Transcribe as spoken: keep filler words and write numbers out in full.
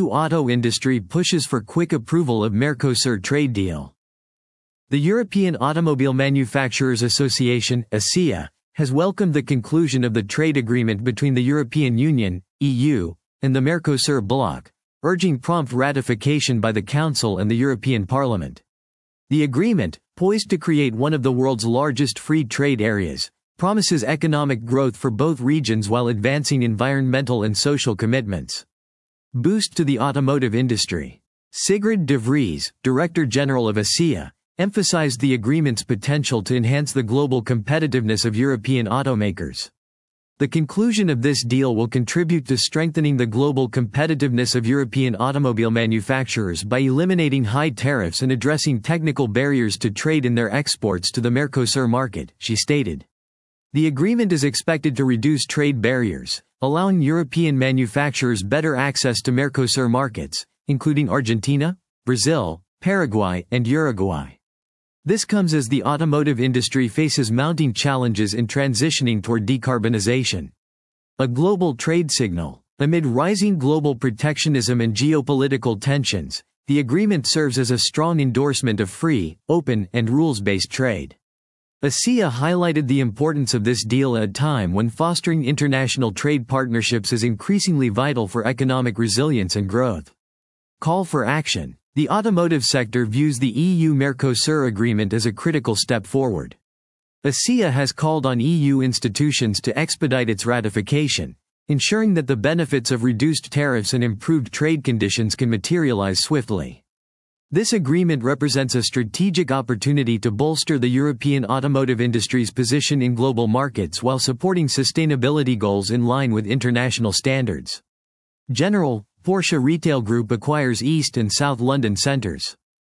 auto industry pushes for quick approval of Mercosur trade deal. The European Automobile Manufacturers Association, A S E A, has welcomed the conclusion of the trade agreement between the European Union, E U, and the Mercosur bloc, urging prompt ratification by the Council and the European Parliament. The agreement, poised to create one of the world's largest free trade areas, promises economic growth for both regions while advancing environmental and social commitments. Boost to the automotive industry. Sigrid de Vries, Director General of A S E A, emphasized the agreement's potential to enhance the global competitiveness of European automakers. The conclusion of this deal will contribute to strengthening the global competitiveness of European automobile manufacturers by eliminating high tariffs and addressing technical barriers to trade in their exports to the Mercosur market, she stated. The agreement is expected to reduce trade barriers, allowing European manufacturers better access to Mercosur markets, including Argentina, Brazil, Paraguay, and Uruguay. This comes as the automotive industry faces mounting challenges in transitioning toward decarbonization. A global trade signal. Amid rising global protectionism and geopolitical tensions, the agreement serves as a strong endorsement of free, open, and rules-based trade. A S E A highlighted the importance of this deal at a time when fostering international trade partnerships is increasingly vital for economic resilience and growth. Call for action. The automotive sector views the E U-Mercosur agreement as a critical step forward. A S E A has called on E U institutions to expedite its ratification, ensuring that the benefits of reduced tariffs and improved trade conditions can materialize swiftly. This agreement represents a strategic opportunity to bolster the European automotive industry's position in global markets while supporting sustainability goals in line with international standards. General Porsche Retail Group acquires East and South London centres.